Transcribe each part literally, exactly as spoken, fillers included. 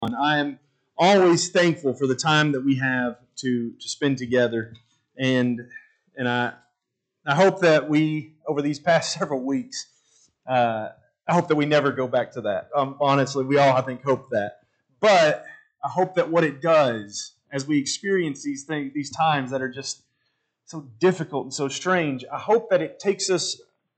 I am always thankful for the time that we have to, to spend together, and and I I hope that we over these past several weeks, uh, I hope that we never go back to that. Um, honestly, we all I think hope that, but I hope that what it does as we experience these things, these times that are just so difficult and so strange, I hope that it takes us.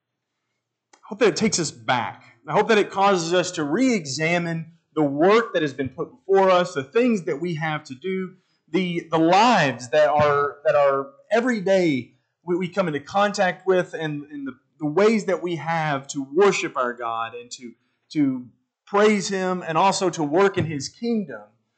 I hope that it takes us back. I hope that it causes us to re-examine the work that has been put before us, the things that we have to do, the the lives that are that are every day we, we come into contact with, and, and the, the ways that we have to worship our God and to, to praise Him and also to work in His kingdom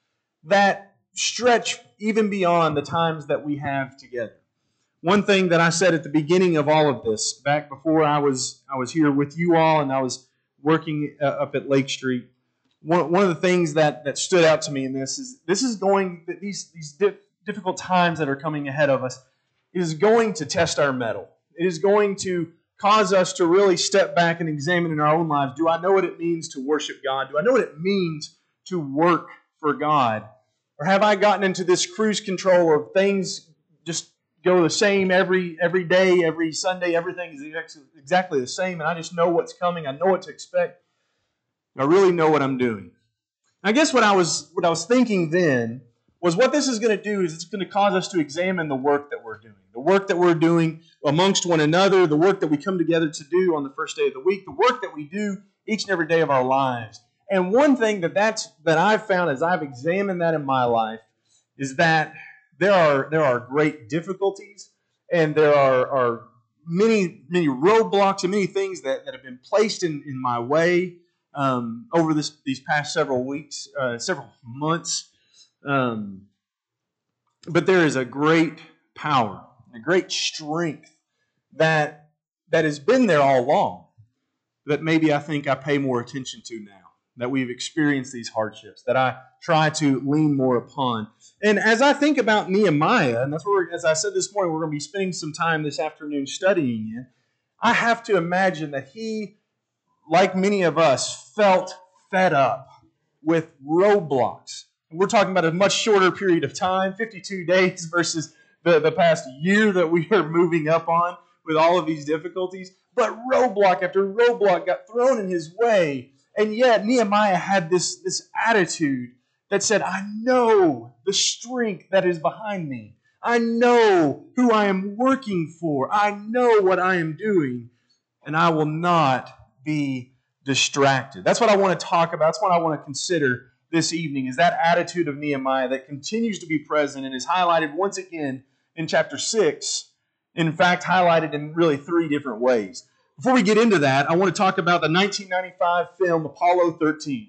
that stretch even beyond the times that we have together. One thing that I said at the beginning of all of this, back before I was I was here with you all and I was working uh, up at Lake Street, one, one of the things that, that stood out to me in this is this is going these these di- difficult times that are coming ahead of us is going to test our mettle. It is going to cause us to really step back and examine in our own lives. Do I know what it means to worship God? Do I know what it means to work for God? Or have I gotten into this cruise control of things just go the same every every day, every Sunday, everything is exactly the same, and I just know what's coming, I know what to expect, I really know what I'm doing. I guess what I was what I was thinking then was what this is going to do is it's going to cause us to examine the work that we're doing, the work that we're doing amongst one another, the work that we come together to do on the first day of the week, the work that we do each and every day of our lives. And one thing that that's that I've found as I've examined that in my life is that There are there are great difficulties, and there are, are many many roadblocks and many things that, that have been placed in, in my way um, over this these past several weeks, uh, several months. Um, but there is a great power, a great strength that that has been there all along. That maybe I think I pay more attention to now that we've experienced these hardships, that I try to lean more upon. And as I think about Nehemiah, and that's where, as I said this morning, we're going to be spending some time this afternoon studying it, I have to imagine that he, like many of us, felt fed up with roadblocks. And we're talking about a much shorter period of time, fifty-two days versus the, the past year that we are moving up on with all of these difficulties. But roadblock after roadblock got thrown in his way. And yet Nehemiah had this, this attitude that said, I know the strength that is behind me. I know who I am working for. I know what I am doing. And I will not be distracted. That's what I want to talk about. That's what I want to consider this evening, is that attitude of Nehemiah that continues to be present and is highlighted once again in chapter six. In fact, highlighted in really three different ways. Before we get into that, I want to talk about the nineteen ninety-five film Apollo thirteen.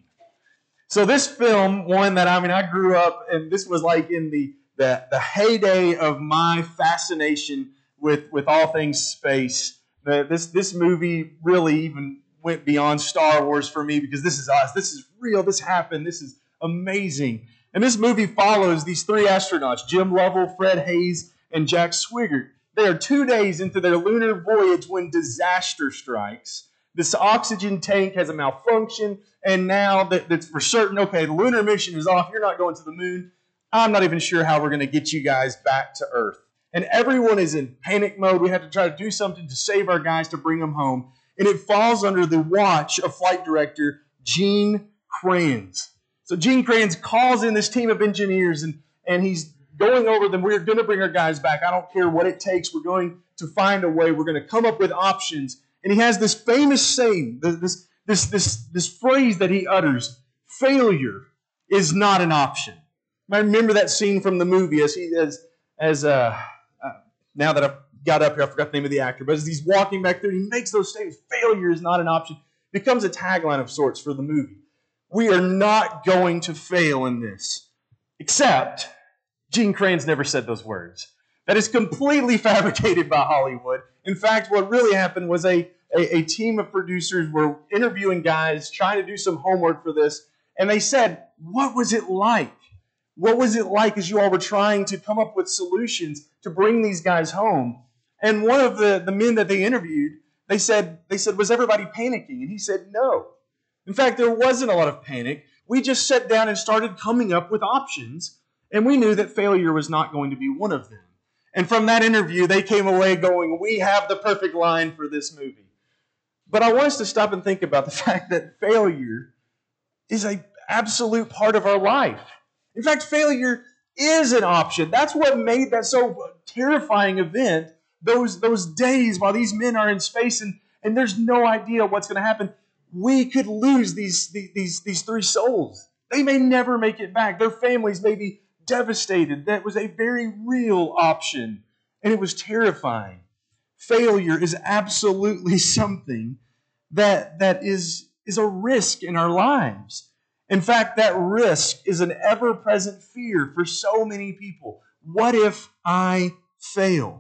So this film, one that I mean, I grew up, and this was like in the the, the heyday of my fascination with, with all things space. The, this this movie really even went beyond Star Wars for me, because this is us. This is real. This happened. This is amazing. And this movie follows these three astronauts, Jim Lovell, Fred Hayes, and Jack Swigert. They are two days into their lunar voyage when disaster strikes. This oxygen tank has a malfunction, and now that, that's for certain, okay, the lunar mission is off, you're not going to the moon. I'm not even sure how we're going to get you guys back to Earth. And everyone is in panic mode. We have to try to do something to save our guys, to bring them home. And it falls under the watch of flight director Gene Kranz. So Gene Kranz calls in this team of engineers, and, and he's going over them. We're going to bring our guys back. I don't care what it takes. We're going to find a way. We're going to come up with options. And he has this famous saying, this, this, this, this phrase that he utters, failure is not an option. I remember that scene from the movie as he as, as uh, uh, now that I've got up here, I forgot the name of the actor, but as he's walking back there, he makes those statements, failure is not an option. It becomes a tagline of sorts for the movie. We are not going to fail in this, except Gene Kranz never said those words. That is completely fabricated by Hollywood. In fact, what really happened was a, a, a team of producers were interviewing guys, trying to do some homework for this, and they said, what was it like? What was it like as you all were trying to come up with solutions to bring these guys home? And one of the, the men that they interviewed, they said, they said, was everybody panicking? And he said, no. In fact, there wasn't a lot of panic. We just sat down and started coming up with options, and we knew that failure was not going to be one of them. And from that interview, they came away going, we have the perfect line for this movie. But I want us to stop and think about the fact that failure is an absolute part of our life. In fact, failure is an option. That's what made that so terrifying event, those, those days while these men are in space and, and there's no idea what's going to happen. We could lose these, these, these three souls. They may never make it back. Their families may be devastated. That was a very real option, and it was terrifying. Failure is absolutely something that, that is, is a risk in our lives. In fact, that risk is an ever-present fear for so many people. What if I fail?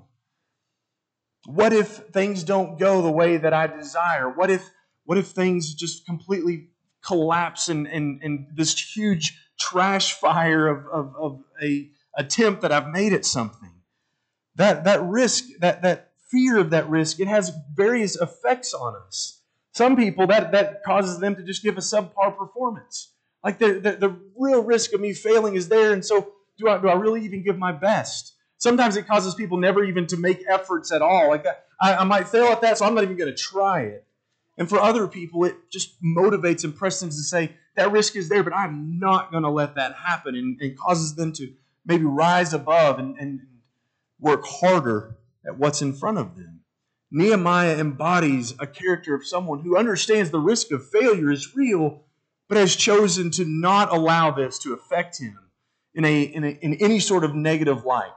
What if things don't go the way that I desire? What if, what if things just completely collapse in, in, in this huge trash fire of, of, of a attempt that I've made at something? That, that risk, that, that fear of that risk, it has various effects on us. Some people, that, that causes them to just give a subpar performance. Like the, the, the real risk of me failing is there, and so do I, do I really even give my best? Sometimes it causes people never even to make efforts at all. Like I, I might fail at that, so I'm not even going to try it. And for other people, it just motivates and presses them to say, that risk is there, but I'm not going to let that happen, and, and causes them to maybe rise above and, and work harder at what's in front of them. Nehemiah embodies a character of someone who understands the risk of failure is real, but has chosen to not allow this to affect him in, a, in, a, in any sort of negative light.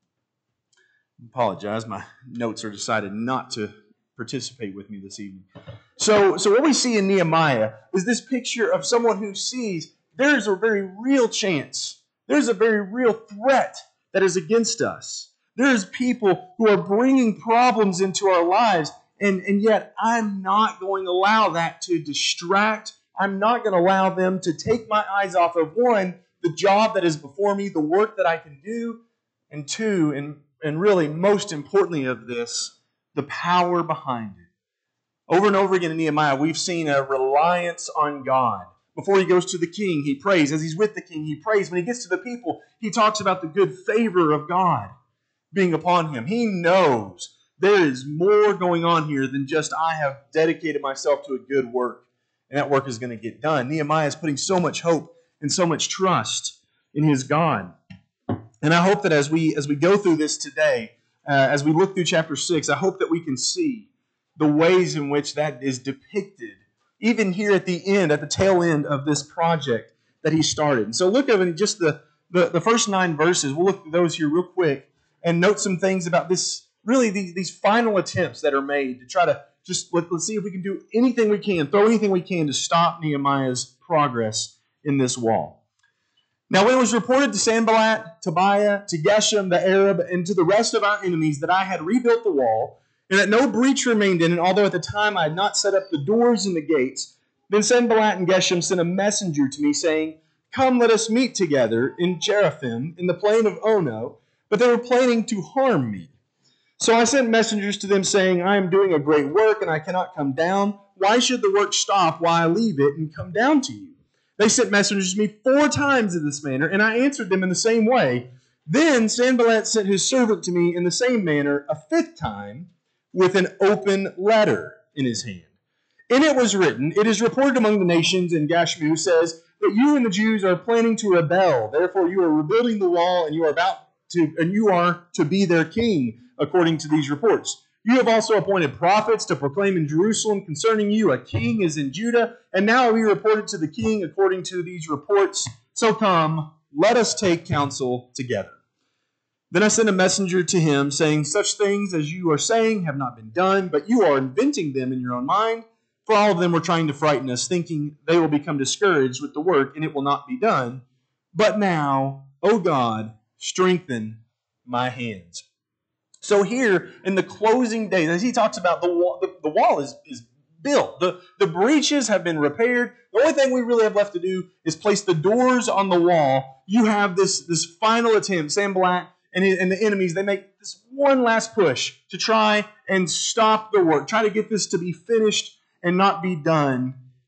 I apologize, my notes are decided not to participate with me this evening. So, so what we see in Nehemiah is this picture of someone who sees there's a very real chance, there's a very real threat that is against us. There's people who are bringing problems into our lives, and, and yet I'm not going to allow that to distract. I'm not going to allow them to take my eyes off of, one, the job that is before me, the work that I can do, and two, and, and really most importantly of this, the power behind it. Over and over again in Nehemiah, we've seen a reliance on God. Before he goes to the king, he prays. As he's with the king, he prays. When he gets to the people, he talks about the good favor of God being upon him. He knows there is more going on here than just I have dedicated myself to a good work, and that work is going to get done. Nehemiah is putting so much hope and so much trust in his God. And I hope that as we as we go through this today, uh, as we look through chapter six, I hope that we can see the ways in which that is depicted, even here at the end, at the tail end of this project that he started. And so look at just the, the, the first nine verses. We'll look at those here real quick and note some things about this, really these, these final attempts that are made to try to just, let, let's see if we can do anything we can, throw anything we can to stop Nehemiah's progress in this wall. Now when it was reported to Sanballat, Tobiah, to Geshem the Arab, and to the rest of our enemies that I had rebuilt the wall, and that no breach remained in it, although at the time I had not set up the doors and the gates, then Sanballat and Geshem sent a messenger to me, saying, Come, let us meet together in Jeraphim, in the plain of Ono, but they were planning to harm me. So I sent messengers to them, saying, I am doing a great work, and I cannot come down. Why should the work stop while I leave it and come down to you? They sent messengers to me four times in this manner, and I answered them in the same way. Then Sanballat sent his servant to me in the same manner a fifth time, with an open letter in his hand. In it was written, It is reported among the nations, and Gashmu says, that you and the Jews are planning to rebel. Therefore you are rebuilding the wall, and you are about to, and you are to be their king, according to these reports. You have also appointed prophets to proclaim in Jerusalem concerning you, a king is in Judah, and now we reported to the king according to these reports. So come, let us take counsel together. Then I sent a messenger to him, saying, Such things as you are saying have not been done, but you are inventing them in your own mind. For all of them were trying to frighten us, thinking they will become discouraged with the work, and it will not be done. But now, O God, strengthen my hands. So here, in the closing days, as he talks about the wall, the, the wall is, is built. The, the breaches have been repaired. The only thing we really have left to do is place the doors on the wall. You have this, this final attempt, Sanballat and, and the enemies, they make this one last push to try and stop the work, try to get this to be finished and not be done.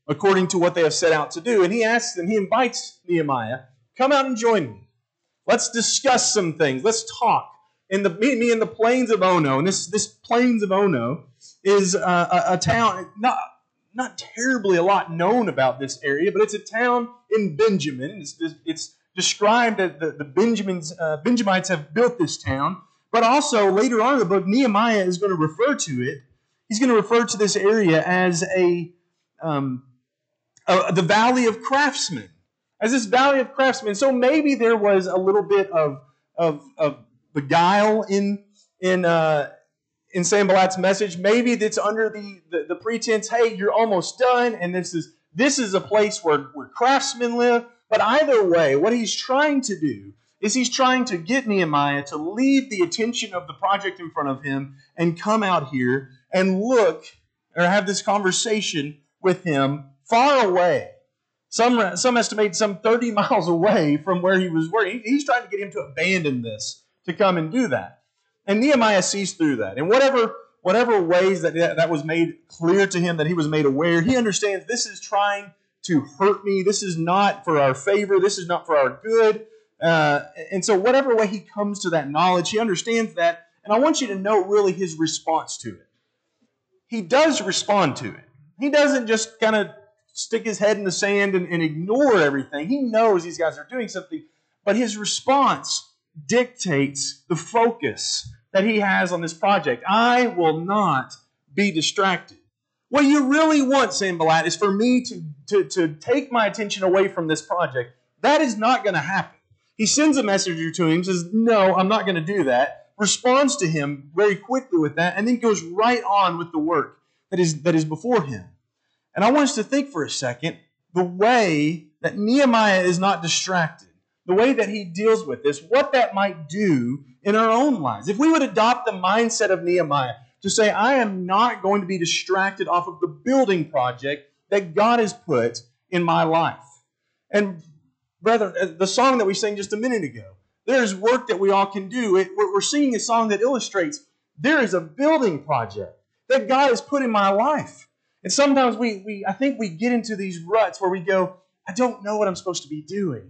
according to what they have set out to do. And he asks and he invites Nehemiah, come out and join me. Let's discuss some things. Let's talk. In the meet me in the plains of Ono. And this, this plains of Ono is uh, a, a town, not, not terribly a lot known about this area, but it's a town in Benjamin. It's, it's described that the, the Benjamins, uh, Benjamites have built this town. But also, later on in the book, Nehemiah is going to refer to it. He's going to refer to this area as a, um, a the Valley of Craftsmen. As this Valley of Craftsmen. So maybe there was a little bit of, of, of beguile in in uh, in Sanballat's message. Maybe it's under the, the, the pretense, hey, you're almost done, and this is this is a place where, where craftsmen live. But either way, what he's trying to do is he's trying to get Nehemiah to leave the attention of the project in front of him and come out here and look or have this conversation with him far away. Some, some estimate some thirty miles away from where he was working. He's trying to get him to abandon this, to come and do that. And Nehemiah sees through that. And whatever, whatever ways that that was made clear to him, that he was made aware, he understands this is trying to hurt me. This is not for our favor. This is not for our good. Uh, and so whatever way he comes to that knowledge, he understands that. And I want you to note really his response to it. He does respond to it. He doesn't just kind of stick his head in the sand and, and ignore everything. He knows these guys are doing something. But his response dictates the focus that he has on this project. I will not be distracted. What you really want, Sanballat, is for me to, to, to take my attention away from this project. That is not going to happen. He sends a messenger to him, says, no, I'm not going to do that, responds to him very quickly with that, and then goes right on with the work that is, that is before him. And I want us to think for a second the way that Nehemiah is not distracted, the way that he deals with this, what that might do in our own lives. If we would adopt the mindset of Nehemiah to say, I am not going to be distracted off of the building project that God has put in my life. And brethren, the song that we sang just a minute ago, there's work that we all can do. It, we're singing a song that illustrates there is a building project that God has put in my life. And sometimes we, we, I think we get into these ruts where we go, I don't know what I'm supposed to be doing.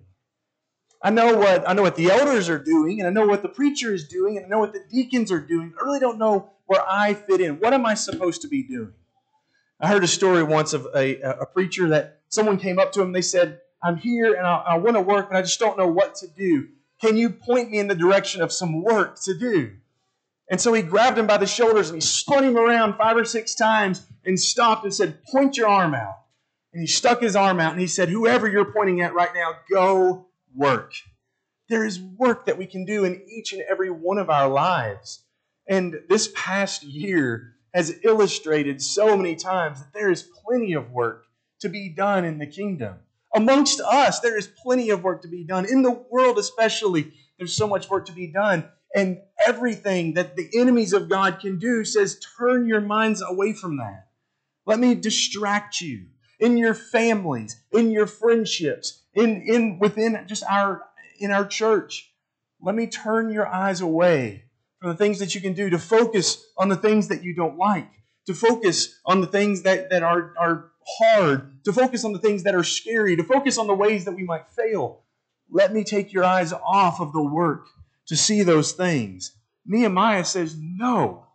I know what I know what the elders are doing, and I know what the preacher is doing, and I know what the deacons are doing. I really don't know where I fit in. What am I supposed to be doing? I heard a story once of a, a preacher that someone came up to him and they said, I'm here and I, I want to work, but I just don't know what to do. Can you point me in the direction of some work to do? And so he grabbed him by the shoulders and he spun him around five or six times and stopped and said, point your arm out. And he stuck his arm out and he said, whoever you're pointing at right now, go work. There is work that we can do in each and every one of our lives. And this past year has illustrated so many times that there is plenty of work to be done in the kingdom. Amongst us, there is plenty of work to be done. In the world especially, there's so much work to be done. And everything that the enemies of God can do says, turn your minds away from that. Let me distract you in your families, in your friendships, in, in within just our in our church. Let me turn your eyes away from the things that you can do to focus on the things that you don't like, to focus on the things that, that are, are hard, to focus on the things that are scary, to focus on the ways that we might fail. Let me take your eyes off of the work to see those things. Nehemiah says, no,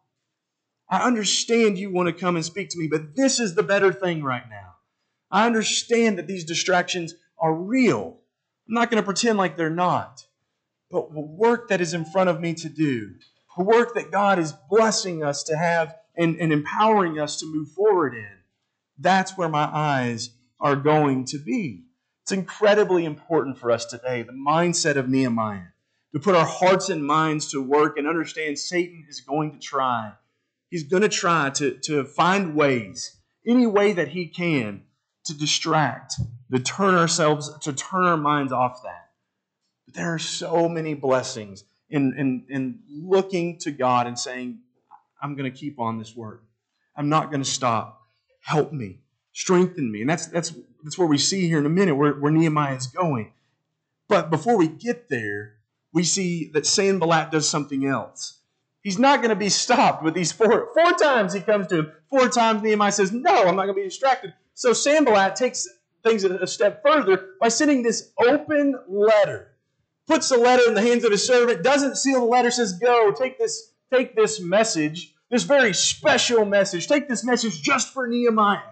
I understand you want to come and speak to me, but this is the better thing right now. I understand that these distractions are real. I'm not going to pretend like they're not. But the work that is in front of me to do, the work that God is blessing us to have and, and empowering us to move forward in, that's where my eyes are going to be. It's incredibly important for us today, the mindset of Nehemiah, to put our hearts and minds to work and understand Satan is going to try. He's going to try to, to find ways, any way that he can, to distract, to turn ourselves, to turn our minds off that. But there are so many blessings in, in, in looking to God and saying, I'm going to keep on this work. I'm not going to stop. Help me. Strengthen me. And that's that's that's where we see here in a minute where, where Nehemiah is going. But before we get there, we see that Sanballat does something else. He's not going to be stopped with these four. Four times he comes to him. Four times Nehemiah says, no, I'm not going to be distracted. So Sanballat takes things a step further by sending this open letter. Puts the letter in the hands of his servant, doesn't seal the letter, says, go, take this, take this message, this very special message. Take this message just for Nehemiah.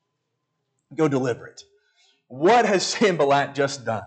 Go deliver it. What has Sanballat just done?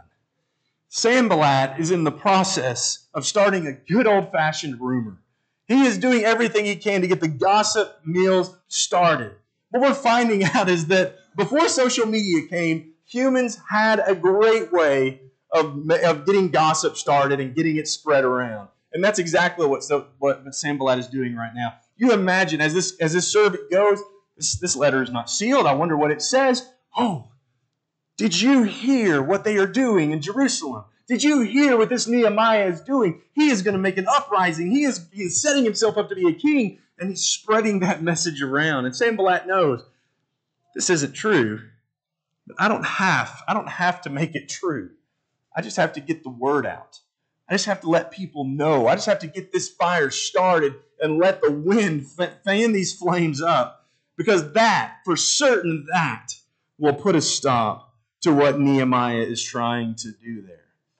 Sanballat is in the process of starting a good old-fashioned rumor. He is doing everything he can to get the gossip mills started. What we're finding out is that before social media came, humans had a great way of, of getting gossip started and getting it spread around. And that's exactly what, what Sanballat is doing right now. You imagine, as this, as this servant goes, this, this letter is not sealed. I wonder what it says. Oh, did you hear what they are doing in Jerusalem? Did you hear what this Nehemiah is doing? He is going to make an uprising. He is, he is setting himself up to be a king, and he's spreading that message around. And Sanballat knows this isn't true, but I don't have, I don't have to make it true. I just have to get the word out. I just have to let people know. I just have to get this fire started and let the wind fan these flames up, because that, for certain, that will put a stop to what Nehemiah is trying to do there.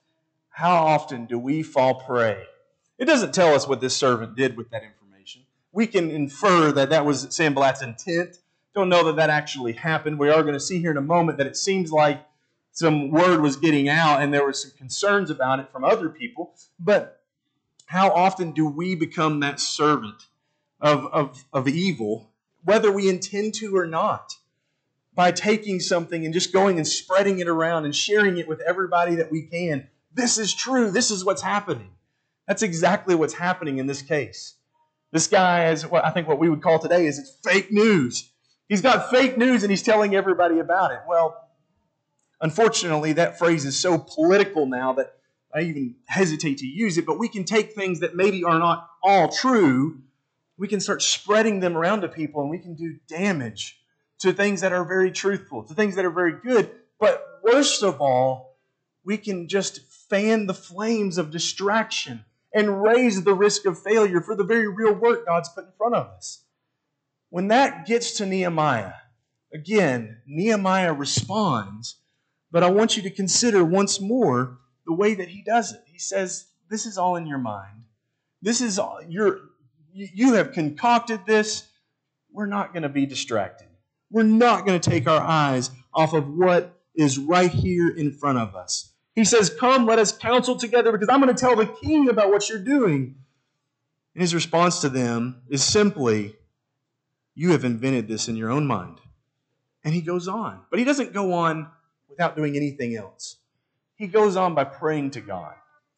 How often do we fall prey? It doesn't tell us what this servant did with that information. We can infer that that was Sanballat's intent. Don't know that that actually happened. We are going to see here in a moment that it seems like some word was getting out and there were some concerns about it from other people. But how often do we become that servant of, of, of evil, whether we intend to or not, by taking something and just going and spreading it around and sharing it with everybody that we can? This is true. This is what's happening. That's exactly what's happening in this case. This guy is what I think what we would call today is it's fake news. He's got fake news and he's telling everybody about it. Well, unfortunately, that phrase is so political now that I even hesitate to use it, but we can take things that maybe are not all true, we can start spreading them around to people, and we can do damage to things that are very truthful, to things that are very good. But worst of all, we can just fan the flames of distraction and raise the risk of failure for the very real work God's put in front of us. When that gets to Nehemiah, again, Nehemiah responds, but I want you to consider once more the way that he does it. He says, this is all in your mind. This is all, you're, you have concocted this. We're not going to be distracted. We're not going to take our eyes off of what is right here in front of us. He says, come, let us counsel together, because I'm going to tell the king about what you're doing. And his response to them is simply, you have invented this in your own mind. And he goes on. But he doesn't go on without doing anything else. He goes on by praying to God.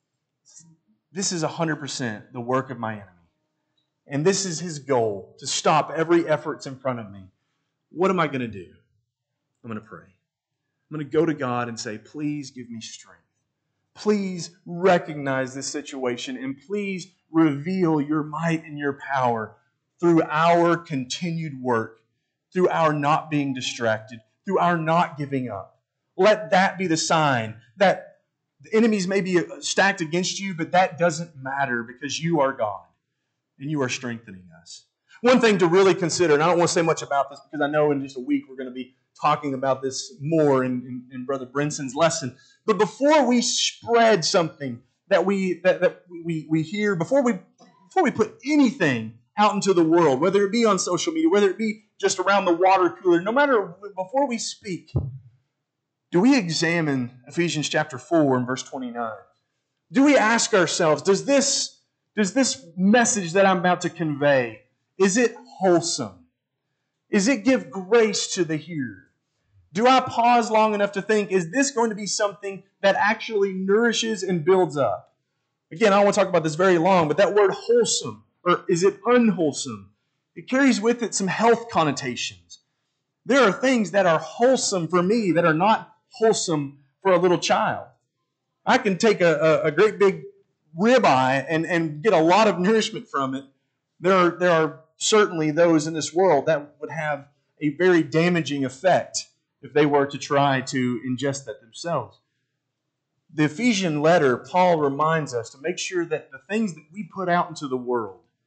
This is one hundred percent the work of my enemy. And this is his goal, to stop every effort that's in front of me. What am I going to do? I'm going to pray. I'm going to go to God and say, please give me strength. Please recognize this situation, and please reveal your might and your power through our continued work, through our not being distracted, through our not giving up. Let that be the sign that the enemies may be stacked against you, but that doesn't matter, because you are God and you are strengthening us. One thing to really consider, and I don't want to say much about this because I know in just a week we're going to be talking about this more in, in, in Brother Brinson's lesson. But before we spread something that we that, that we, we hear, before we before we put anything out into the world, whether it be on social media, whether it be just around the water cooler, no matter, before we speak, do we examine Ephesians chapter four and verse twenty-nine? Do we ask ourselves, does this, does this message that I'm about to convey, is it wholesome? Is it give grace to the hearer? Do I pause long enough to think, is this going to be something that actually nourishes and builds up? Again, I don't want to talk about this very long, but that word wholesome, or is it unwholesome? It carries with it some health connotations. There are things that are wholesome for me that are not wholesome for a little child. I can take a, a, a great big ribeye and, and get a lot of nourishment from it. There are, there are certainly those in this world that would have a very damaging effect if they were to try to ingest that themselves. The Ephesian letter, Paul reminds us to make sure that the things that we put out into the world,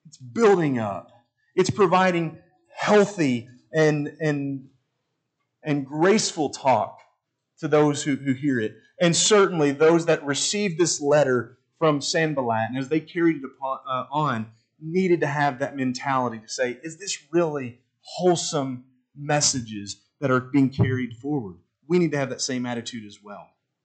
It's building up. It's providing healthy and, and, and graceful talk to those who, who hear it. And certainly those that received this letter from Sanballat, and as they carried it upon, uh, on, needed to have that mentality to say, is this really wholesome messages that are being carried forward? We need to have that same attitude as well.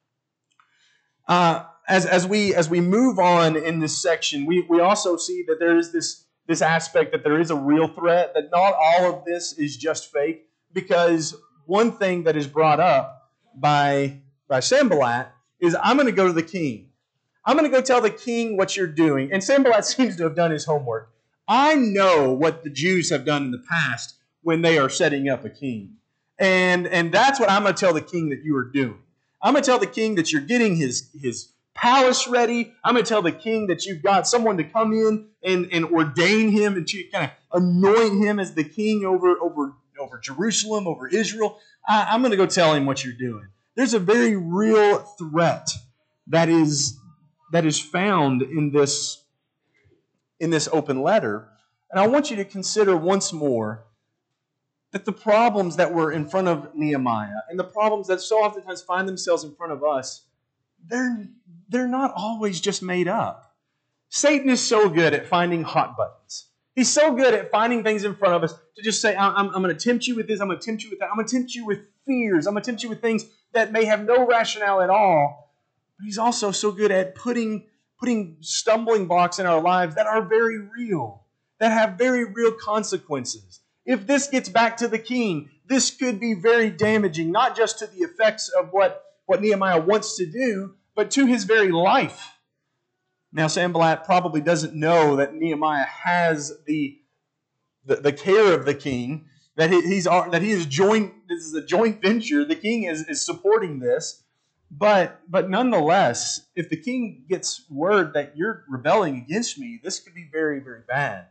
Uh, as, as, we, as we move on in this section, we, we also see that there is this, this aspect that there is a real threat, that not all of this is just fake, because one thing that is brought up by, by Sanballat is, I'm going to go to the king. I'm going to go tell the king what you're doing. And Sanballat seems to have done his homework. I know what the Jews have done in the past when they are setting up a king. And, and that's what I'm going to tell the king that you are doing. I'm going to tell the king that you're getting his, his palace ready. I'm going to tell the king that you've got someone to come in and, and ordain him and to kind of anoint him as the king over, over, over Jerusalem, over Israel. I, I'm going to go tell him what you're doing. There's a very real threat that is, that is found in this, in this open letter. And I want you to consider once more that the problems that were in front of Nehemiah and the problems that so oftentimes find themselves in front of us, they're, they're not always just made up. Satan is so good at finding hot buttons. He's so good at finding things in front of us to just say, I'm, I'm going to tempt you with this, I'm going to tempt you with that, I'm going to tempt you with fears, I'm going to tempt you with things that may have no rationale at all. But he's also so good at putting, putting stumbling blocks in our lives that are very real, that have very real consequences. If this gets back to the king, this could be very damaging, not just to the effects of what, what Nehemiah wants to do, but to his very life. Now, Sanballat probably doesn't know that Nehemiah has the, the, the care of the king, that he, he's that he is joint. This is a joint venture. The king is, is supporting this, but but nonetheless, if the king gets word that you're rebelling against me, this could be very, very bad.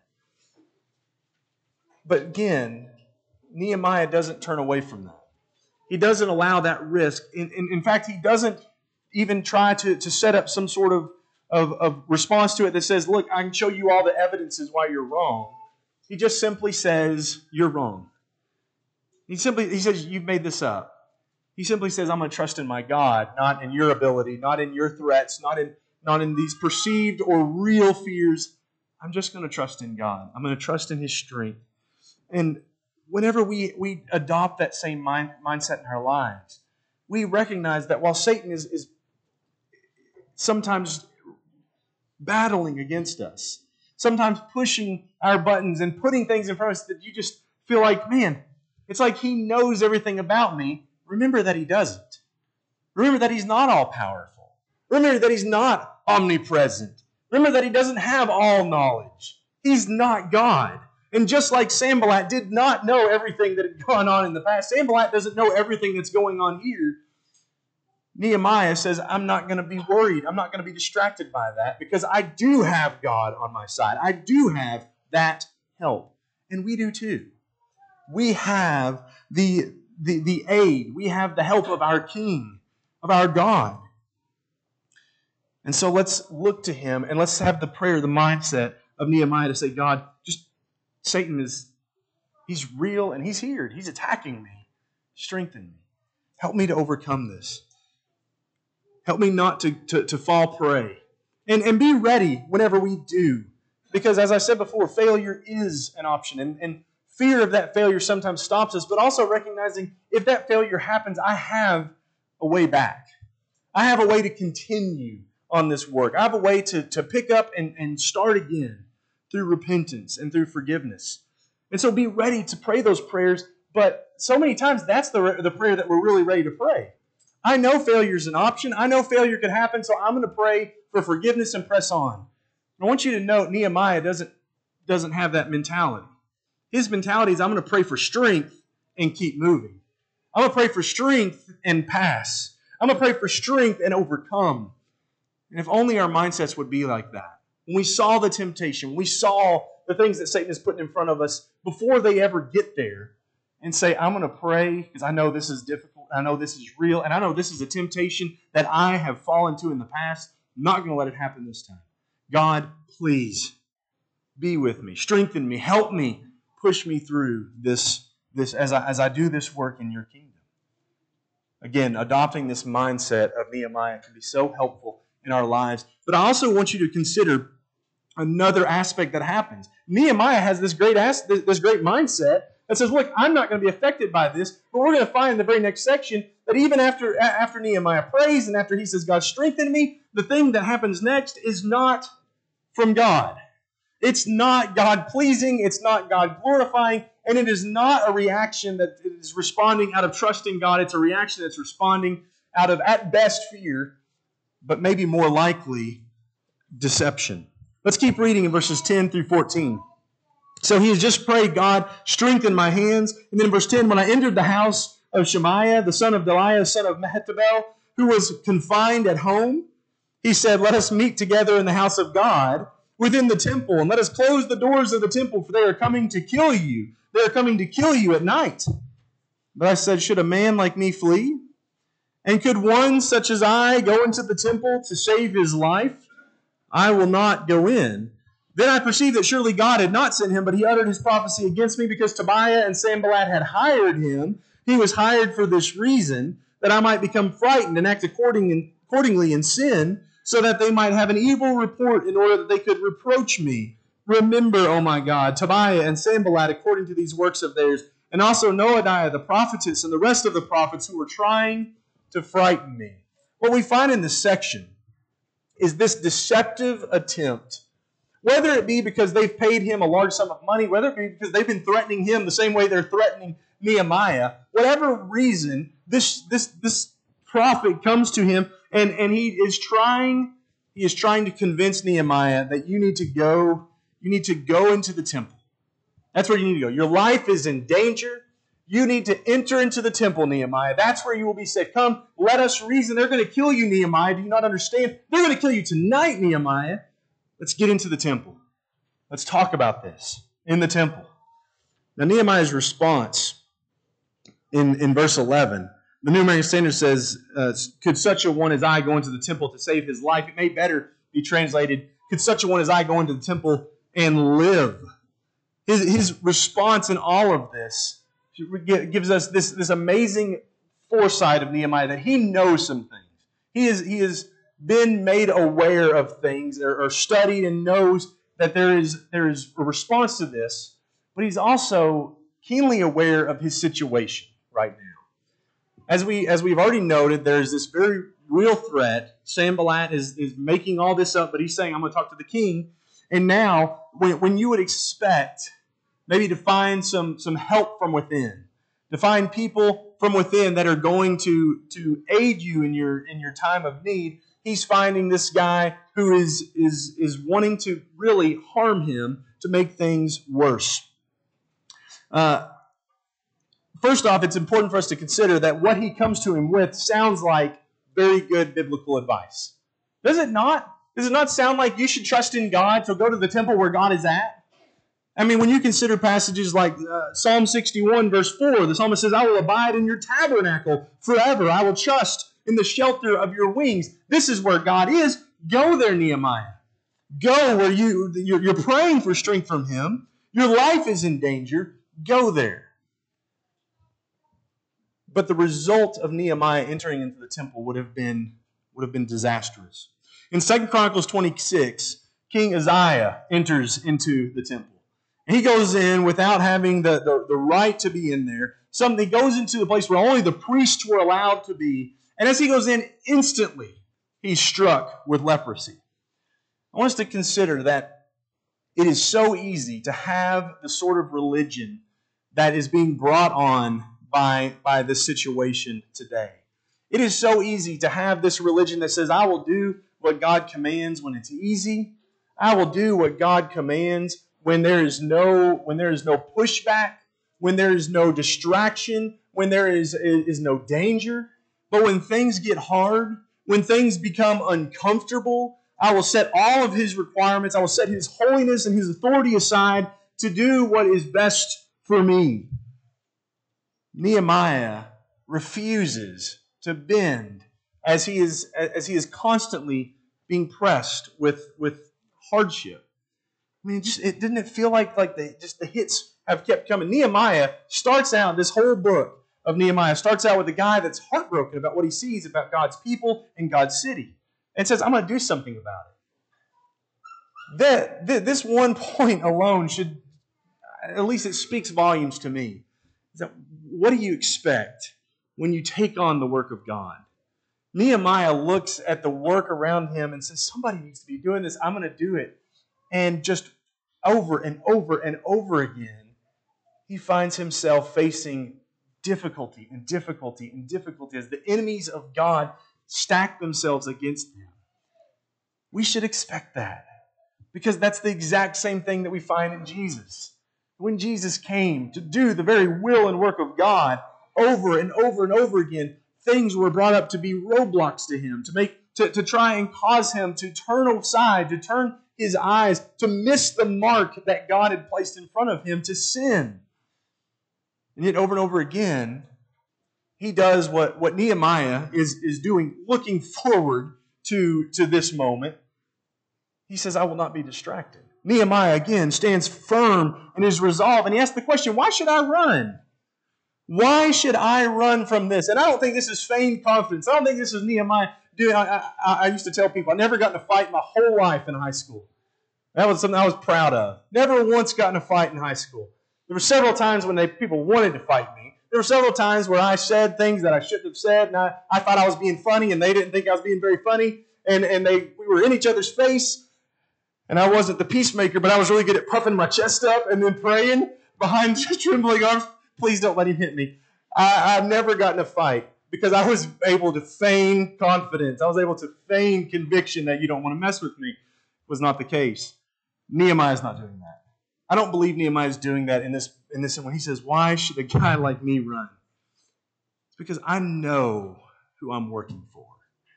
But again, Nehemiah doesn't turn away from that. He doesn't allow that risk. In, in, in fact, he doesn't even try to, to set up some sort of, of, of response to it that says, look, I can show you all the evidences why you're wrong. He just simply says, you're wrong. He simply he says, you've made this up. He simply says, I'm going to trust in my God, not in your ability, not in your threats, not in, not in these perceived or real fears. I'm just going to trust in God. I'm going to trust in His strength. And whenever we, we adopt that same mind, mindset in our lives, we recognize that while Satan is, is sometimes battling against us, sometimes pushing our buttons and putting things in front of us that you just feel like, man, it's like he knows everything about me. Remember that he doesn't. Remember that he's not all-powerful. Remember that he's not omnipresent. Remember that he doesn't have all knowledge. He's not God. And just like Sanballat did not know everything that had gone on in the past, Sanballat doesn't know everything that's going on here. Nehemiah says, I'm not going to be worried. I'm not going to be distracted by that because I do have God on my side. I do have that help. And we do too. We have the, the, the aid. We have the help of our King, of our God. And so let's look to Him and let's have the prayer, the mindset of Nehemiah to say, God, just Satan is, he's real and he's here. He's attacking me. Strengthen me. Help me to overcome this. Help me not to, to, to fall prey. And, and be ready whenever we do. Because as I said before, failure is an option. And, and fear of that failure sometimes stops us, but also recognizing if that failure happens, I have a way back. I have a way to continue on this work. I have a way to, to pick up and, and start again through repentance and through forgiveness. And so be ready to pray those prayers, but so many times that's the, the prayer that we're really ready to pray. I know failure is an option. I know failure could happen, so I'm going to pray for forgiveness and press on. I want you to note Nehemiah doesn't, doesn't have that mentality. His mentality is I'm going to pray for strength and keep moving. I'm going to pray for strength and pass. I'm going to pray for strength and overcome. And if only our mindsets would be like that. When we saw the temptation, when we saw the things that Satan is putting in front of us before they ever get there, and say, I'm going to pray because I know this is difficult, I know this is real, and I know this is a temptation that I have fallen to in the past. I'm not going to let it happen this time. God, please be with me, strengthen me, help me, push me through this, this as I, as I do this work in your kingdom. Again, adopting this mindset of Nehemiah can be so helpful in our lives. But I also want you to consider another aspect that happens. Nehemiah has this great as- this great mindset that says, look, I'm not going to be affected by this, but we're going to find in the very next section that even after, after Nehemiah prays and after he says, God, strengthen me, the thing that happens next is not from God. It's not God-pleasing, it's not God-glorifying, and it is not a reaction that is responding out of trusting God. It's a reaction that's responding out of, at best, fear, but maybe more likely, deception. Let's keep reading in verses ten through fourteen. So he has just prayed, God, strengthen my hands. And then in verse ten, when I entered the house of Shemaiah, the son of Deliah, son of Mehetabel, who was confined at home, he said, let us meet together in the house of God within the temple, and let us close the doors of the temple, for they are coming to kill you. They are coming to kill you at night. But I said, should a man like me flee? And could one such as I go into the temple to save his life? I will not go in. Then I perceived that surely God had not sent him, but he uttered his prophecy against me because Tobiah and Sanballat had hired him. He was hired for this reason, that I might become frightened and act according, accordingly in sin, so that they might have an evil report in order that they could reproach me. Remember, O my God, Tobiah and Sanballat according to these works of theirs, and also Noadiah the prophetess and the rest of the prophets who were trying to frighten me. What we find in this section is this deceptive attempt, whether it be because they've paid him a large sum of money, whether it be because they've been threatening him the same way they're threatening Nehemiah, whatever reason, this this this prophet comes to him and, and he is trying he is trying to convince Nehemiah that you need to go you need to go into the temple. That's where you need to go. Your life is in danger. You need to enter into the temple, Nehemiah. That's where you will be safe. Come, let us reason. They're going to kill you, Nehemiah. Do you not understand? They're going to kill you tonight, Nehemiah. Let's get into the temple. Let's talk about this in the temple. Now, Nehemiah's response in, in verse eleven, the New American Standard says, uh, could such a one as I go into the temple to save his life? It may better be translated, could such a one as I go into the temple and live? His, his response in all of this gives us this, this amazing foresight of Nehemiah that he knows some things. He is he has been made aware of things or, or studied and knows that there is there is a response to this, but he's also keenly aware of his situation right now. As we as we've already noted, there's this very real threat. Sanballat is, is making all this up, but he's saying, I'm going to talk to the king. And now, when, when you would expect maybe to find some, some help from within, to find people from within that are going to, to aid you in your in your time of need, he's finding this guy who is, is, is wanting to really harm him to make things worse. Uh, first off, it's important for us to consider that what he comes to him with sounds like very good biblical advice. Does it not? Does it not sound like you should trust in God, so go to the temple where God is at? I mean, when you consider passages like uh, Psalm sixty-one, verse four, the psalmist says, I will abide in your tabernacle forever. I will trust in the shelter of your wings. This is where God is. Go there, Nehemiah. Go where you, you're, you're praying for strength from him. Your life is in danger. Go there. But the result of Nehemiah entering into the temple would have been, would have been disastrous. In Second Chronicles twenty-six, King Uzziah enters into the temple. He goes in without having the, the, the right to be in there. Something goes into the place where only the priests were allowed to be. And as he goes in, instantly, he's struck with leprosy. I want us to consider that it is so easy to have the sort of religion that is being brought on by, by this situation today. It is so easy to have this religion that says, I will do what God commands when it's easy. I will do what God commands when there is no when there is no pushback, when there is no distraction, when there is, is no danger. But when things get hard, when things become uncomfortable, I will set all of his requirements, I will set his holiness and his authority aside to do what is best for me. Nehemiah refuses to bend as he is as he is constantly being pressed with, with hardship. I mean, just it didn't it feel like like the just the hits have kept coming. Nehemiah starts out, this whole book of Nehemiah starts out with a guy that's heartbroken about what he sees about God's people and God's city, and says, "I'm going to do something about it." That, that this one point alone should, at least it speaks volumes to me. That what do you expect when you take on the work of God? Nehemiah looks at the work around him and says, "Somebody needs to be doing this. I'm going to do it." And just over and over and over again, he finds himself facing difficulty and difficulty and difficulty as the enemies of God stack themselves against him. We should expect that, because that's the exact same thing that we find in Jesus. When Jesus came to do the very will and work of God, over and over and over again, things were brought up to be roadblocks to him, to make to, to try and cause him to turn aside, to turn his eyes, to miss the mark that God had placed in front of him, to sin. And yet over and over again, he does what, what Nehemiah is, is doing, looking forward to, to this moment. He says, "I will not be distracted." Nehemiah, again, stands firm in his resolve, and he asks the question, why should I run? Why should I run from this? And I don't think this is feigned confidence. I don't think this is Nehemiah doing. I, I, I used to tell people, I never got in a fight my whole life in high school. That was something I was proud of. Never once got in a fight in high school. There were several times when they, people wanted to fight me. There were several times where I said things that I shouldn't have said, and I, I thought I was being funny, and they didn't think I was being very funny, and, and they we were in each other's face, and I wasn't the peacemaker, but I was really good at puffing my chest up and then praying behind trembling arms, "Please don't let him hit me." I, I've never gotten a fight because I was able to feign confidence. I was able to feign conviction that you don't want to mess with me. It was not the case. Nehemiah's not doing that. I don't believe Nehemiah is doing that in this, in this when he says, "Why should a guy like me run?" It's because I know who I'm working for.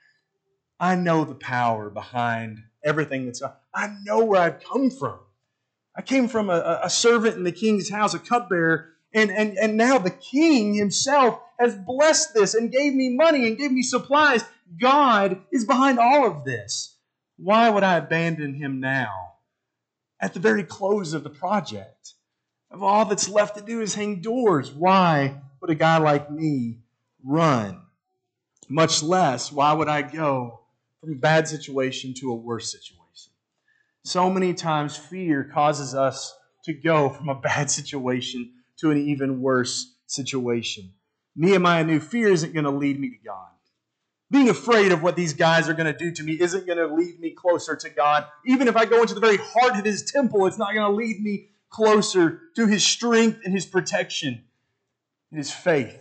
I know the power behind everything that's on. I know where I've come from. I came from a, a servant in the king's house, a cupbearer, and, and, and now the king himself has blessed this and gave me money and gave me supplies. God is behind all of this. Why would I abandon him now? At the very close of the project, of all that's left to do is hang doors. Why would a guy like me run? Much less, why would I go from a bad situation to a worse situation? So many times fear causes us to go from a bad situation to an even worse situation. Nehemiah knew fear isn't going to lead me to God. Being afraid of what these guys are going to do to me isn't going to lead me closer to God. Even if I go into the very heart of his temple, it's not going to lead me closer to his strength and his protection and his faith.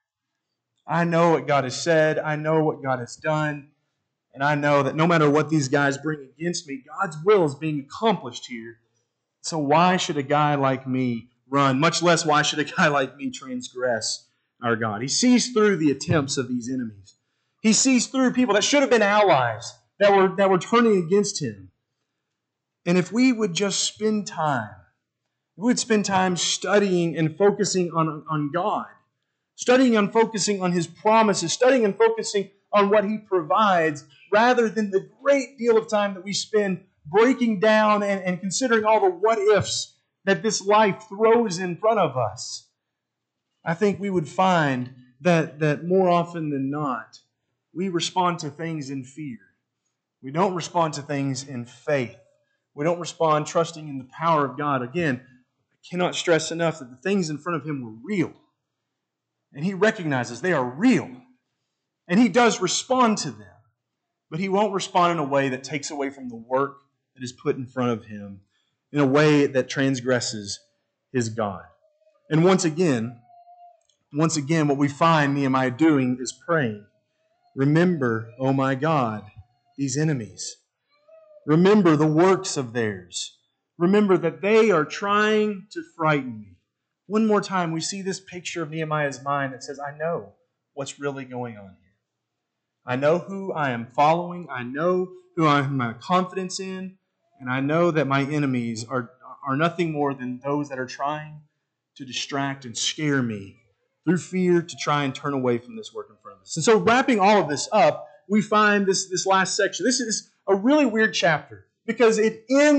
I know what God has said. I know what God has done. And I know that no matter what these guys bring against me, God's will is being accomplished here. So why should a guy like me run? Much less why should a guy like me transgress our God? He sees through the attempts of these enemies. He sees through people that should have been allies that were, that were turning against him. And if we would just spend time, we would spend time studying and focusing on, on God, studying and focusing on his promises, studying and focusing on what he provides, rather than the great deal of time that we spend breaking down and, and considering all the what-ifs that this life throws in front of us, I think we would find that, that more often than not, we respond to things in fear. We don't respond to things in faith. We don't respond trusting in the power of God. Again, I cannot stress enough that the things in front of him were real. And he recognizes they are real. And he does respond to them. But he won't respond in a way that takes away from the work that is put in front of him, in a way that transgresses his God. And once again, once again, what we find Nehemiah doing is praying. Remember, O my God, these enemies. Remember the works of theirs. Remember that they are trying to frighten me. One more time, we see this picture of Nehemiah's mind that says, I know what's really going on here. I know who I am following. I know who I have my confidence in. And I know that my enemies are, are nothing more than those that are trying to distract and scare me through fear to try and turn away from this work in front of us. And so wrapping all of this up, we find this, this last section. This is a really weird chapter because it ends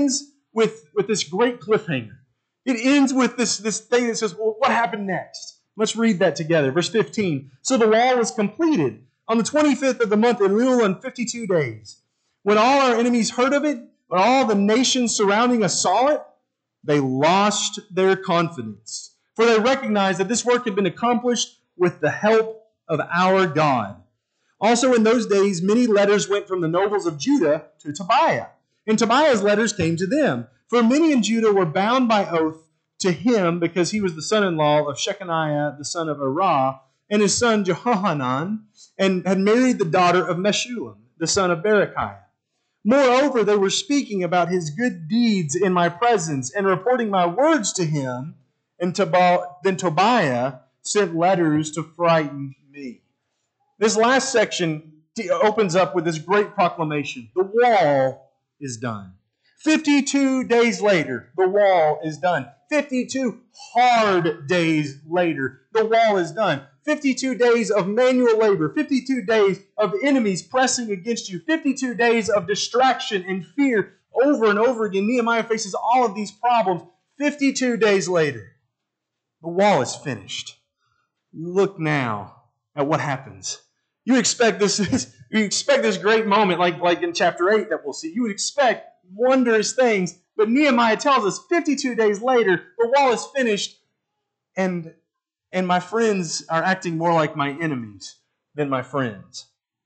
with, with this great cliffhanger. It ends with this, this thing that says, well, what happened next? Let's read that together. Verse fifteen. So the wall was completed on the twenty-fifth of the month, Elul, in fifty-two days. When all our enemies heard of it, when all the nations surrounding us saw it, they lost their confidence. For they recognized that this work had been accomplished with the help of our God. Also in those days, many letters went from the nobles of Judah to Tobiah. And Tobiah's letters came to them. For many in Judah were bound by oath to him because he was the son-in-law of Shechaniah, the son of Arah, and his son Jehohanan, and had married the daughter of Meshullam, the son of Berechiah. Moreover, they were speaking about his good deeds in my presence and reporting my words to him. And then Tobiah sent letters to frighten me. This last section opens up with this great proclamation. The wall is done. fifty-two days later, the wall is done. fifty-two hard days later, the wall is done. fifty-two days of manual labor. fifty-two days of enemies pressing against you. fifty-two days of distraction and fear over and over again. Nehemiah faces all of these problems. fifty-two days later, the wall is finished. Look now at what happens. You expect this, you expect this great moment like, like in chapter eight that we'll see. You would expect wondrous things, but Nehemiah tells us fifty-two days later, the wall is finished, and, and my friends are acting more like my enemies than my friends.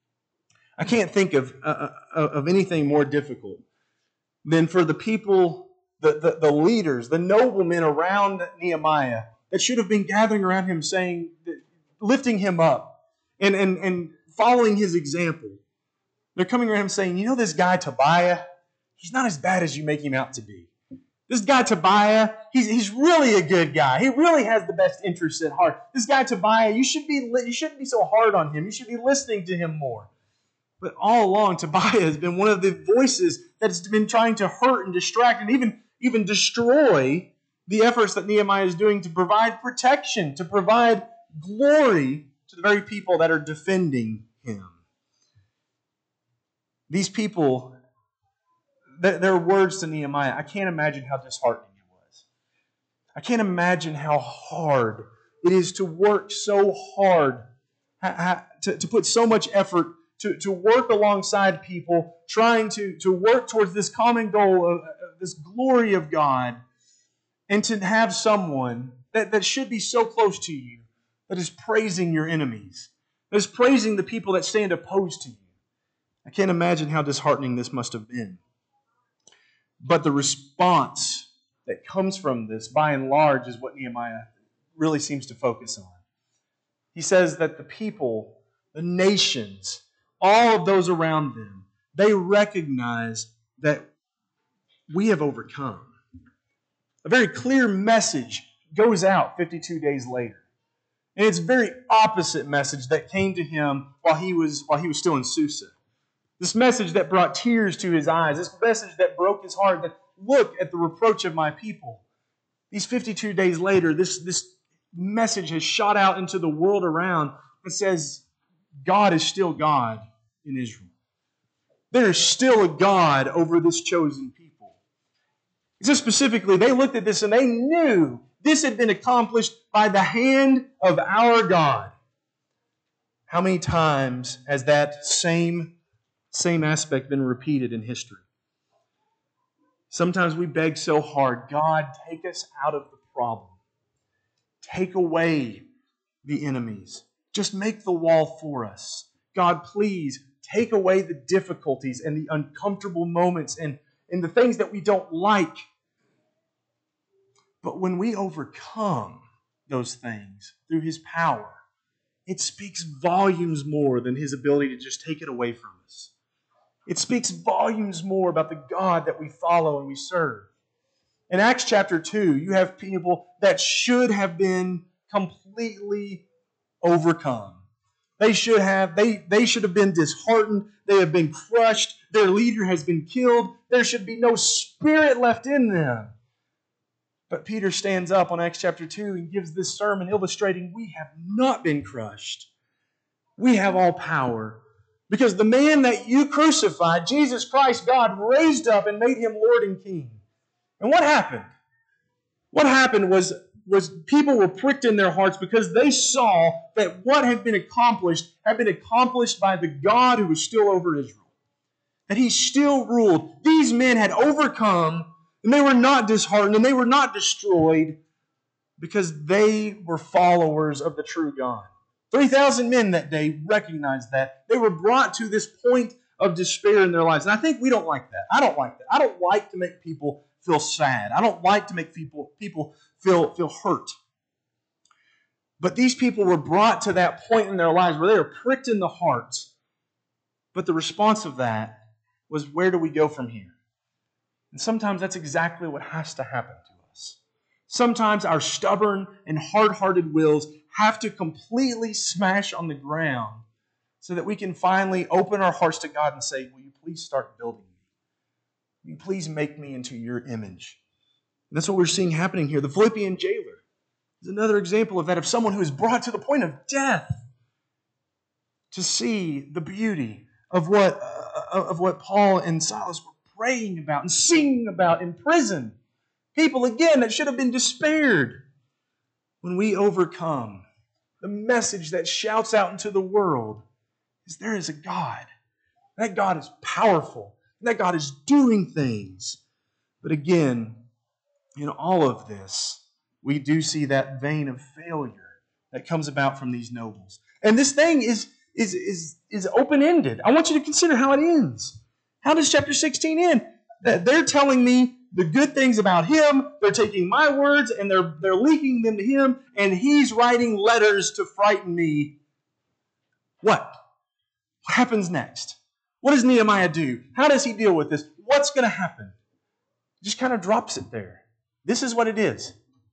I can't think of, uh, of anything more difficult than for the people, the, the, the leaders, the noblemen around Nehemiah that should have been gathering around him saying, lifting him up and, and, and following his example. They're coming around him saying, you know this guy Tobiah? He's not as bad as you make him out to be. This guy Tobiah, he's, he's really a good guy. He really has the best interests at heart. This guy Tobiah, you should be you shouldn't be so hard on him. You should be listening to him more. But all along, Tobiah has been one of the voices that's been trying to hurt and distract and even, even destroy the efforts that Nehemiah is doing to provide protection, to provide glory to the very people that are defending him. These people, their words to Nehemiah, I can't imagine how disheartening it was. I can't imagine how hard it is to work so hard, to, to put so much effort, to, to work alongside people, trying to, to work towards this common goal of, of this glory of God, and to have someone that, that should be so close to you that is praising your enemies, that is praising the people that stand opposed to you. I can't imagine how disheartening this must have been. But the response that comes from this, by and large, is what Nehemiah really seems to focus on. He says that the people, the nations, all of those around them, they recognize that we have overcome. A very clear message goes out fifty-two days later. And it's a very opposite message that came to him while he was, while he was still in Susa. This message that brought tears to his eyes. This message that broke his heart. That look at the reproach of my people. These fifty-two days later, this, this message has shot out into the world around that says God is still God in Israel. There is still a God over this chosen people. Just specifically, they looked at this and they knew this had been accomplished by the hand of our God. How many times has that same, same aspect been repeated in history? Sometimes we beg so hard, God, take us out of the problem. Take away the enemies. Just make the wall for us. God, please take away the difficulties and the uncomfortable moments and, and the things that we don't like. But when we overcome those things through His power, it speaks volumes more than His ability to just take it away from us. It speaks volumes more about the God that we follow and we serve. In Acts chapter two, you have people that should have been completely overcome. They should have, they, they should have been disheartened. They have been crushed. Their leader has been killed. There should be no spirit left in them. But Peter stands up on Acts chapter two and gives this sermon illustrating we have not been crushed. We have all power. Because the man that you crucified, Jesus Christ, God raised up and made Him Lord and King. And what happened? What happened was, was people were pricked in their hearts because they saw that what had been accomplished had been accomplished by the God who was still over Israel. That He still ruled. These men had overcome, and they were not disheartened, and they were not destroyed because they were followers of the true God. three thousand men that day recognized that. They were brought to this point of despair in their lives. And I think we don't like that. I don't like that. I don't like to make people feel sad. I don't like to make people, people feel, feel hurt. But these people were brought to that point in their lives where they were pricked in the heart. But the response of that was, where do we go from here? And sometimes that's exactly what has to happen to us. Sometimes our stubborn and hard-hearted wills have to completely smash on the ground so that we can finally open our hearts to God and say, will you please start building me? Will you please make me into your image? And that's what we're seeing happening here. The Philippian jailer is another example of that, of someone who is brought to the point of death to see the beauty of what, uh, of what Paul and Silas were praying about and singing about in prison. People, again, that should have been despaired. When we overcome, the message that shouts out into the world is there is a God. That God is powerful. That God is doing things. But again, in all of this, we do see that vein of failure that comes about from these nobles. And this thing is, is, is, is open-ended. I want you to consider how it ends. How does chapter sixteen end? That they're telling me the good things about him, they're taking my words and they're, they're leaking them to him, and he's writing letters to frighten me. What? What happens next? What does Nehemiah do? How does he deal with this? What's going to happen? He just kind of drops it there. This is what it is.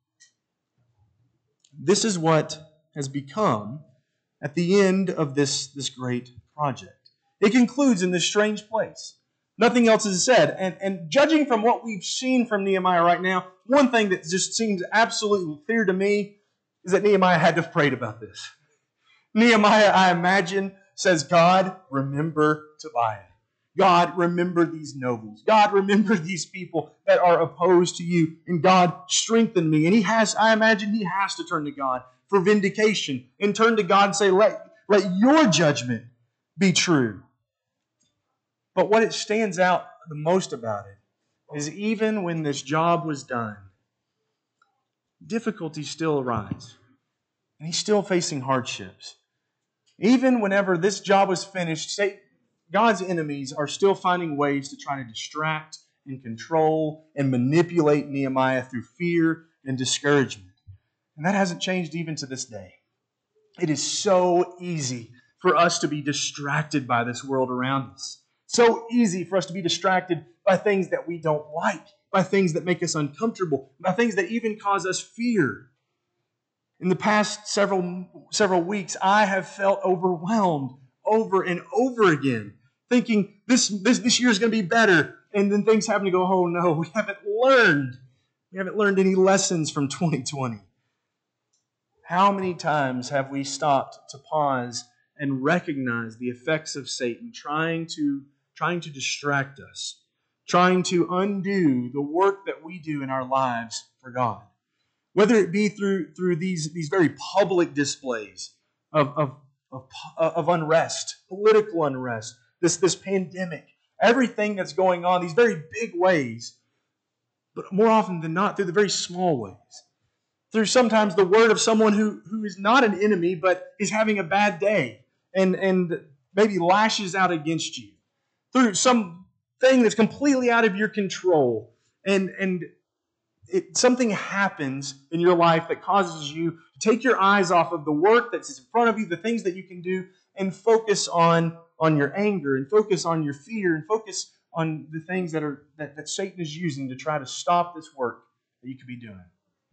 This is what has become at the end of this, this great project. It concludes in this strange place. Nothing else is said. And, and judging from what we've seen from Nehemiah right now, one thing that just seems absolutely clear to me is that Nehemiah had to have prayed about this. Nehemiah, I imagine, says, God, remember Tobiah. God, remember these nobles. God, remember these people that are opposed to you. And God, strengthen me. And he has, I imagine he has to turn to God for vindication and turn to God and say, let, let your judgment be true. But what it stands out the most about it is even when this job was done, difficulties still arise. And he's still facing hardships. Even whenever this job was finished, God's enemies are still finding ways to try to distract and control and manipulate Nehemiah through fear and discouragement. And that hasn't changed even to this day. It is so easy for us to be distracted by this world around us. So easy for us to be distracted by things that we don't like, by things that make us uncomfortable, by things that even cause us fear. In the past several, several weeks, I have felt overwhelmed over and over again, thinking this, this, this year is going to be better. And then things happen to go, oh no, we haven't learned. We haven't learned any lessons from twenty twenty. How many times have we stopped to pause and recognize the effects of Satan trying to, trying to distract us, trying to undo the work that we do in our lives for God? Whether it be through, through these, these very public displays of, of, of, of unrest, political unrest, this, this pandemic, everything that's going on, these very big ways, but more often than not, through the very small ways. Through sometimes the word of someone who, who is not an enemy, but is having a bad day and, and maybe lashes out against you. Through some thing that's completely out of your control. And, and it, something happens in your life that causes you to take your eyes off of the work that's in front of you, the things that you can do, and focus on, on your anger, and focus on your fear, and focus on the things that, are, that, that Satan is using to try to stop this work that you could be doing.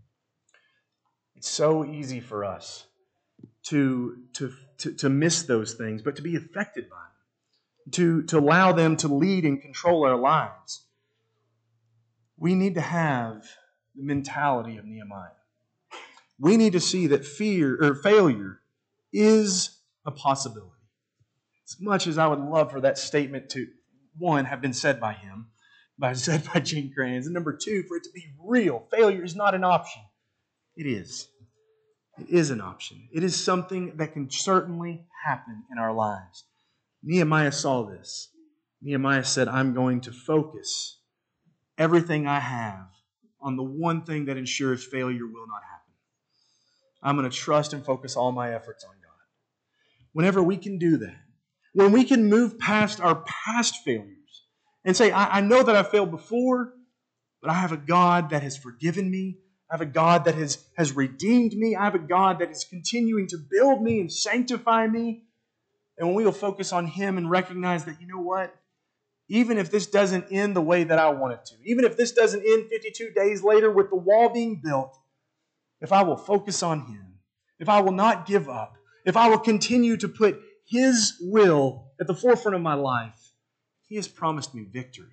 It's so easy for us to, to, to, to miss those things, but to be affected by them, to, to allow them to lead and control our lives. We need to have the mentality of Nehemiah. We need to see that fear or failure is a possibility. As much as I would love for that statement to, one, have been said by him, by, said by Gene Kranz. And number two, for it to be real. Failure is not an option. It is. It is an option. It is something that can certainly happen in our lives. Nehemiah saw this. Nehemiah said, I'm going to focus everything I have on the one thing that ensures failure will not happen. I'm going to trust and focus all my efforts on God. Whenever we can do that, when we can move past our past failures and say, I, I know that I failed before, but I have a God that has forgiven me. I have a God that has, has redeemed me. I have a God that is continuing to build me and sanctify me. And when we will focus on Him and recognize that, you know what? Even if this doesn't end the way that I want it to, even if this doesn't end fifty-two days later with the wall being built, if I will focus on Him, if I will not give up, if I will continue to put His will at the forefront of my life, He has promised me victory.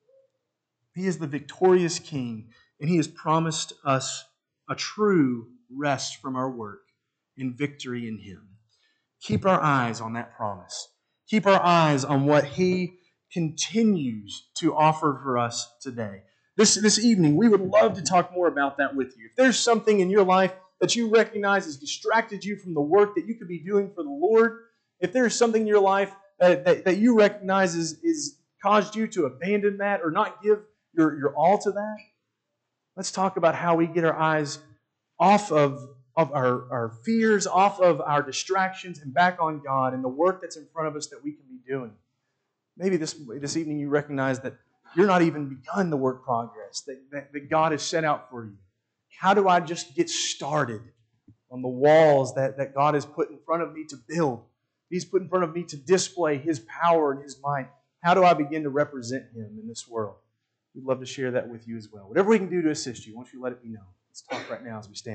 He is the victorious King, and He has promised us a true rest from our work and victory in Him. Keep our eyes on that promise. Keep our eyes on what He continues to offer for us today. This, this evening, we would love to talk more about that with you. If there's something in your life that you recognize has distracted you from the work that you could be doing for the Lord, if there's something in your life that, that, that you recognize is, is caused you to abandon that or not give your, your all to that, let's talk about how we get our eyes off of, of our, our fears, off of our distractions, and back on God and the work that's in front of us that we can be doing. Maybe this, this evening you recognize that you're not even begun the work progress that, that, that God has set out for you. How do I just get started on the walls that, that God has put in front of me to build? He's put in front of me to display His power and His might. How do I begin to represent Him in this world? We'd love to share that with you as well. Whatever we can do to assist you, why don't you let it be known. Let's talk right now as we stand.